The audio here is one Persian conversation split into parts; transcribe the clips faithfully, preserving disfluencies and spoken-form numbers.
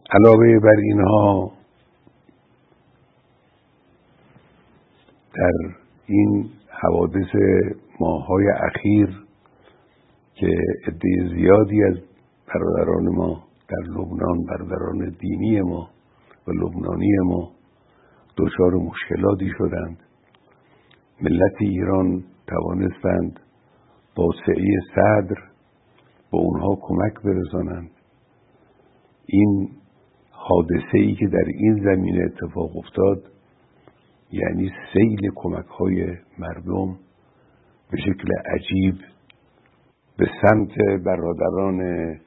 علاوه بر اینها در این حوادث ماه‌های اخیر که عده زیادی از برادران ما در لبنان، برادران دینی ما و لبنانی ما دچار مشکلاتی شدند، ملت ایران توانستند با سعی صدر به اونها کمک برسانند. این حادثه‌ای که در این زمینه اتفاق افتاد یعنی سیل کمک‌های مردم به شکل عجیب به سمت برادران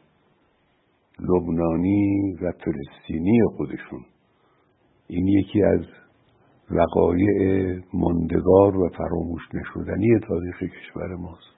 لبنانی و فلسطینی خودشون. این یکی از وقایع ماندگار و فراموش نشدنی تاریخ کشور ماست.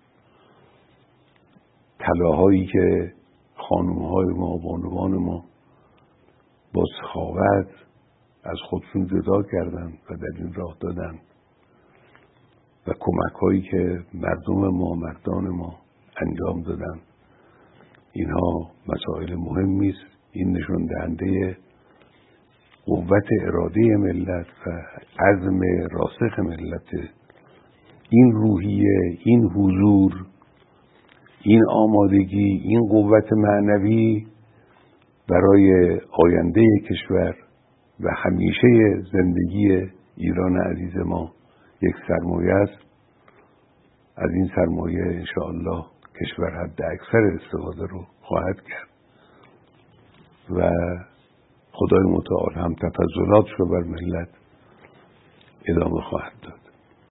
طلاهایی که خانم‌های ما، بانوان ما با سخاوت از خودشون جدا کردند و در این راه دادند و کمک‌هایی که مردم ما، مردان ما انجام دادند، اینها مسائل مهمی است. این نشان دهنده قوت اراده ملت و عزم راسخ ملت. این روحیه، این حضور، این آمادگی، این قوت معنوی برای آینده کشور و همیشه زندگی ایران عزیز ما یک سرمایه است. از این سرمایه انشاءالله کشور حد اکثر استفاده رو خواهد کرد و خدای متعال هم تفضلات رو بر ملت ادامه خواهد داد.